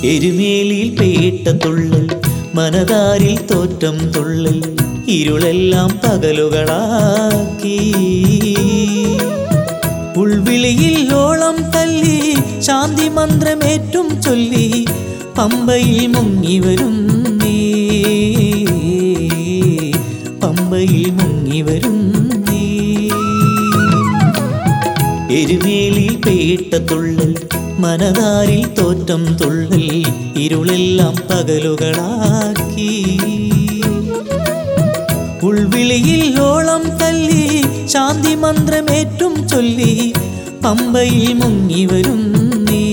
എരുമേലിയിൽ പേട്ട തുള്ളൽ, മനതാരിൽ തോറ്റം തുള്ളൽ, ഇരുളെല്ലാം പകലുകളാക്കി. ഉൾവിളിയിൽ ഓളം തല്ലി, ശാന്തി മന്ത്രമേറ്റും ചൊല്ലി, പമ്പയിൽ മുങ്ങിവരും നീ, പമ്പയിൽ മുങ്ങിവരും നീ. എരുമേലിയിൽ പേട്ട തുള്ളൽ, മനതാരിൽ തോറ്റം തുള്ളൽ, ഇരുളെല്ലാം പകലുകളാക്കി. ഉൾവിളിയിൽ ഓളം തല്ലി, ശാന്തി മന്ത്രമേറ്റും ചൊല്ലി, പമ്പയിൽ മുങ്ങിവരും നീ,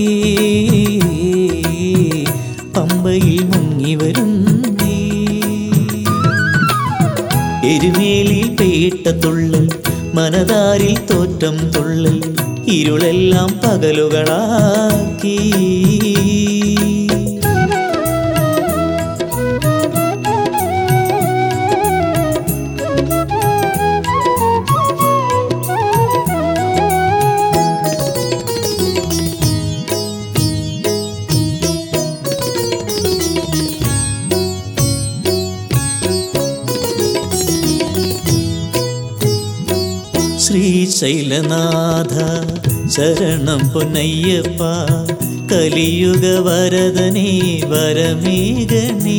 പമ്പയിൽ മുങ്ങിവരും നീ. എരുമേലിയിൽ പേട്ട തുള്ളൽ, മനതാരിൽ തോറ്റം തുള്ളൽ, ഇരുളെല്ലാം പകലുകളാക്കി. ശ്രീശൈലനാഥ ശരണം പൊന്നയ്യപ്പ, കലിയുഗ വരദനേ വരമേഘനേ.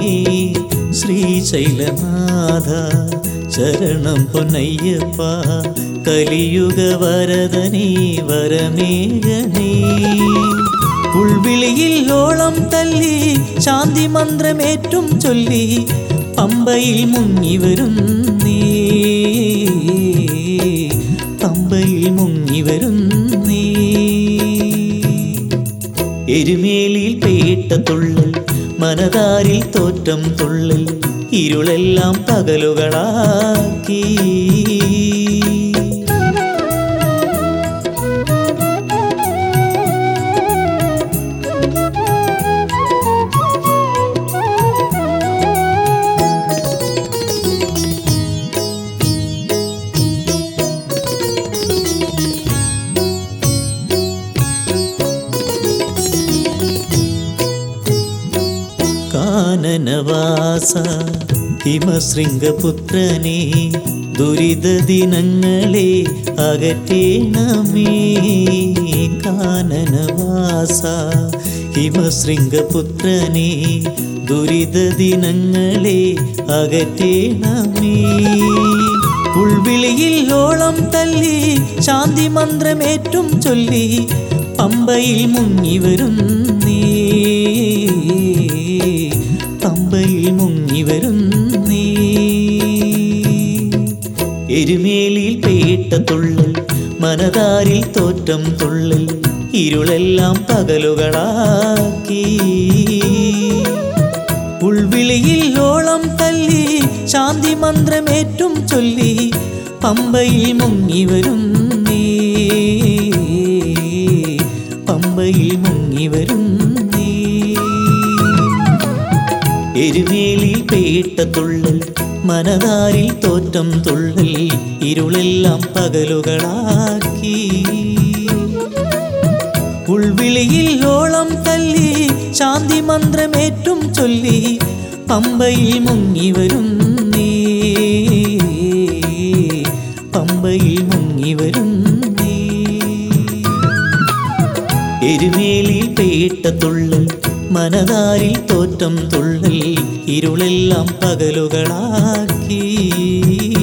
ശ്രീശൈലനാഥ ശരണം പൊന്നയ്യപ്പ, കലിയുഗ വരദനേ വരമേഘനേ. ഉൾവിളിയിൽ ഓളം തല്ലി, ശാന്തി മന്ത്രമേറ്റും ചൊല്ലി, പമ്പയിൽ മുങ്ങിവരും നീ, പമ്പയിൽ മുങ്ങിവരും നീ. എരുമേലിയിൽ പേട്ട തുള്ളൽ, മനതാരിൽ തോറ്റം തുള്ളൽ, ഇരുളെല്ലാം പകലുകളാക്കി. കാനനവാസ ഹിമശൃംഗപുത്രനേ, ദുരിത ദിനങ്ങളെ അകറ്റേണമേ. കാനനവാസ ഹിമശൃംഗപുത്രനേ, ദുരിത ദിനങ്ങളെ അകറ്റേണമേ. ഉൾവിളിയിൽ ഓളം തല്ലി, ശാന്തി മന്ത്രമേറ്റും ചൊല്ലി, പമ്പയിൽ മുങ്ങിവരും നീ, പമ്പയിൽ മുങ്ങിവരും നീ. എരുമേലിയിൽ പേട്ട തുള്ളൽ, മനതാരിൽ തോറ്റം തുള്ളൽ, ഇരുളെല്ലാം പകലുകളാക്കി. ഉൾവിളിയിൽ ഓളം തല്ലി, ശാന്തി മന്ത്രമേറ്റും ചൊല്ലി, പമ്പയിൽ മുങ്ങിവരും നീ, പമ്പയിൽ മുങ്ങിവരും നീ. എരുമേലിയിൽ പേട്ട തുള്ളൽ, മനതാരിൽ തോറ്റം തുള്ളൽ, ഇരുളെല്ലാം പകലുകളാക്കി. ഉൾവിളിയിൽ ഓളം തല്ലി, ശാന്തി മന്ത്രമേറ്റും ചൊല്ലി, പമ്പയിൽ മുങ്ങിവരും നീ, പമ്പയിൽ മുങ്ങിവരും നീ. എരുമേലിയിൽ പേട്ട തുള്ളൽ, മനതാരിൽ തോറ്റം തുള്ളൽ, ഇരുളെല്ലാം പകലുകളാക്കി.